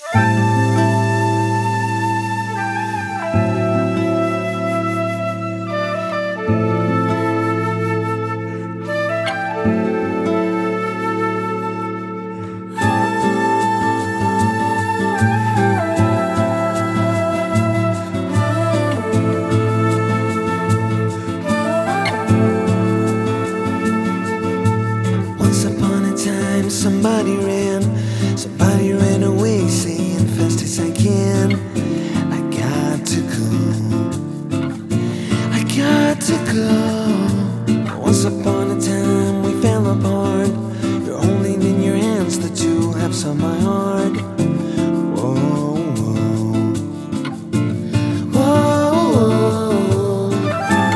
Once upon a time, somebody ran away, saying fast as I can, I got to go, I got to go. Once upon a time, we fell apart. You're holding in your hands the two halves of my heart. Whoa, whoa, whoa, whoa.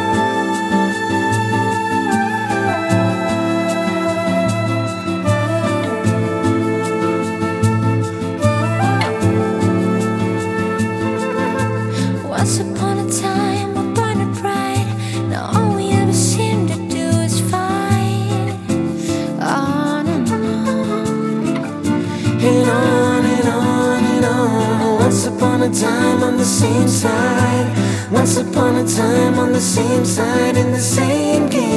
Once upon a time, we're born to pride. Now all we ever seem to do is fight. On and on, And on and on and on. Once upon a time on the same side. Once upon a time on the same side in the same game.